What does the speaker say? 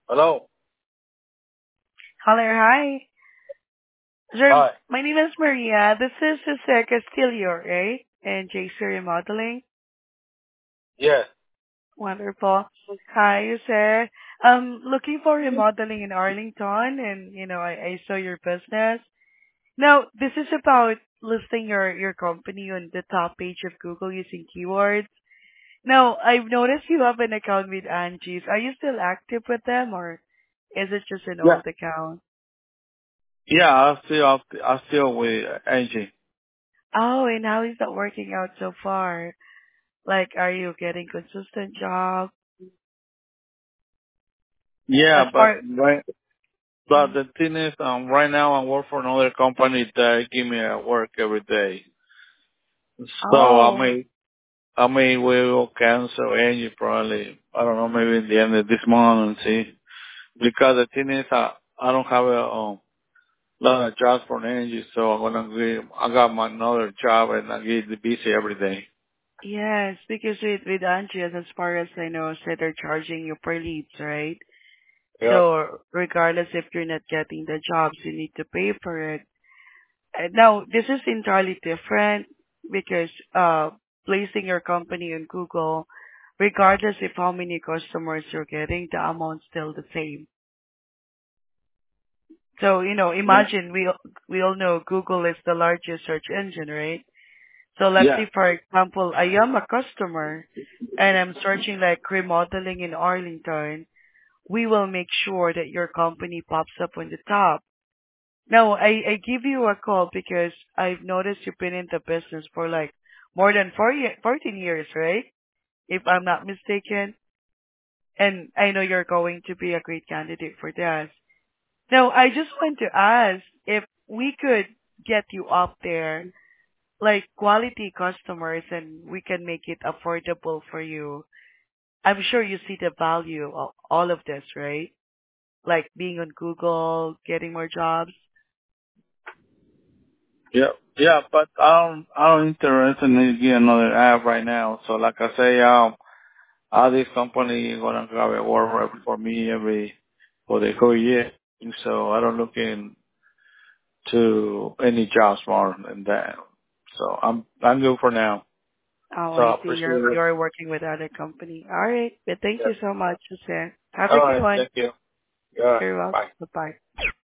Hello. Hello, hi. Sir, Hi. my name is Maria. This is Jose Castillo, right? And JC Remodeling. Yes. Wonderful. Hi, sir. Looking for remodeling in Arlington, and I saw your business. Now, this is about listing your company on the top page of Google using keywords. Now, I've noticed you have an account with Angie's. Are you still active with them, or is it just an Yeah. old account? Yeah. I still with Angie. Oh, and how is that working out so far? Like, are you getting consistent job? Yeah, As far, but mm, the thing is, right now I work for another company that give me work every day. So oh, I may will cancel Angie probably. I don't know, maybe in the end of this month and see. Because the thing is, I don't have a lot of jobs for Angie, so I got my another job and I get busy every day. yes, because with Andreas, as far as I know, said they're charging you per leads, right? Yeah. So regardless if you're not getting the jobs, you need to pay for it. Now, this is entirely different because placing your company on Google, regardless of how many customers you're getting, the amount's still the same. So, Yeah. imagine we all know Google is the largest search engine, right? So let's Yeah. say, for example, I am a customer and I'm searching like remodeling in Arlington. We will make sure that your company pops up on the top. Now, I give you a call because I've noticed you've been in the business for like more than 14 years, right? If I'm not mistaken. And I know you're going to be a great candidate for that. Now, I just want to ask if we could get you up there like quality customers and we can make it affordable for you. I'm sure you see the value of all of this, right? Like being on Google, getting more jobs. Yeah, yeah, but I don't interested in getting another app right now. So like I say, all this company gonna have a work for me for the whole year. So I don't look into any jobs more than that. So I'm good for now. Oh, So I I see. appreciate it. You're working with other company. All right. But thank Yeah. you so much, Jose. Have All a good right, one. thank you. All right, You're welcome. bye. Bye-bye.